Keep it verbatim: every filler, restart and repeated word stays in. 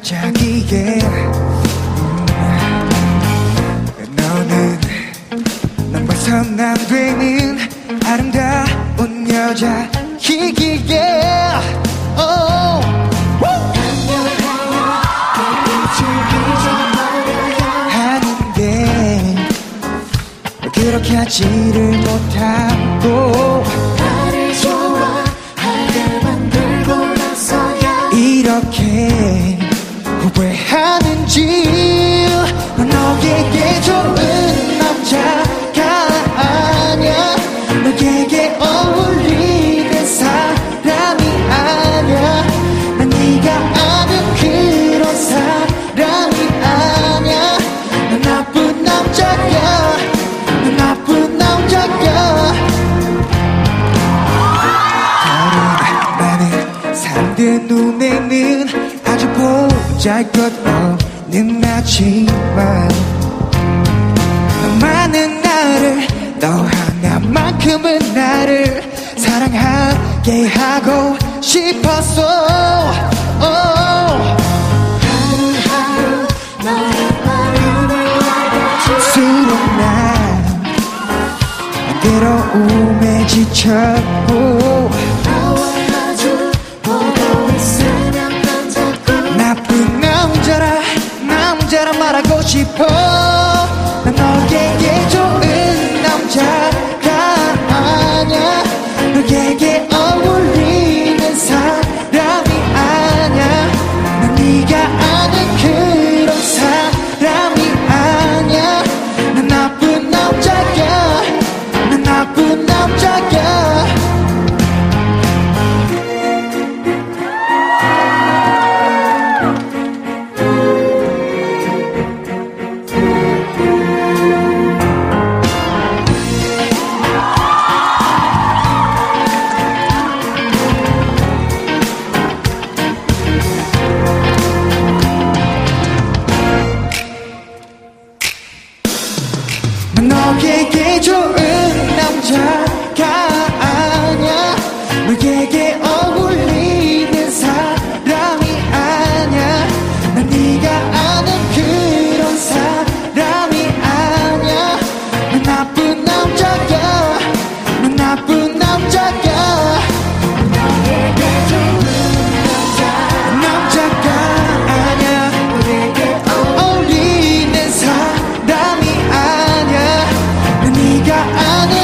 반짝이게 음, 너는 넌 봐선 안 되는 아름다운 여자이기에 oh. 하는데 그렇게 하지를 못하고 나를 좋아하게 만들고 나서야 이렇게 후회하는지 넌 너에게 좋은 남자가 아냐 너에게 어울리는 사람이 아냐 난 네가 아는 그런 사람이 아냐 넌 나쁜 남자야 넌 나쁜 남자야 다른 많은 사람들 눈에는 아주 보잘것없는 나지만 너만은 나를 너 하나만큼은 나를 사랑하게 하고 싶었어 oh. 하루하루 너의 마음을 알아줘 난 괴로움에 지쳤고 너와 마주 보고 있으면 난 자꾸 나쁜 남자라 남자라 말하고 싶어 난 너에게 좋은 남자가 아냐 너에게 어울리는 사람이 아냐 난 네가 아는 그런 사람이 아냐 난 나쁜 남자야 난 나쁜 남자야 너에게 좋은 남자가 아냐 너에게 어울리는 사람이 아냐 난 네가 아는 그런 사람이 아냐 난 나쁜 남자야 난 나쁜 남자야 너에게 좋은 남자가 아냐 너에게 어울리는 사람이 아냐 난 네가 아는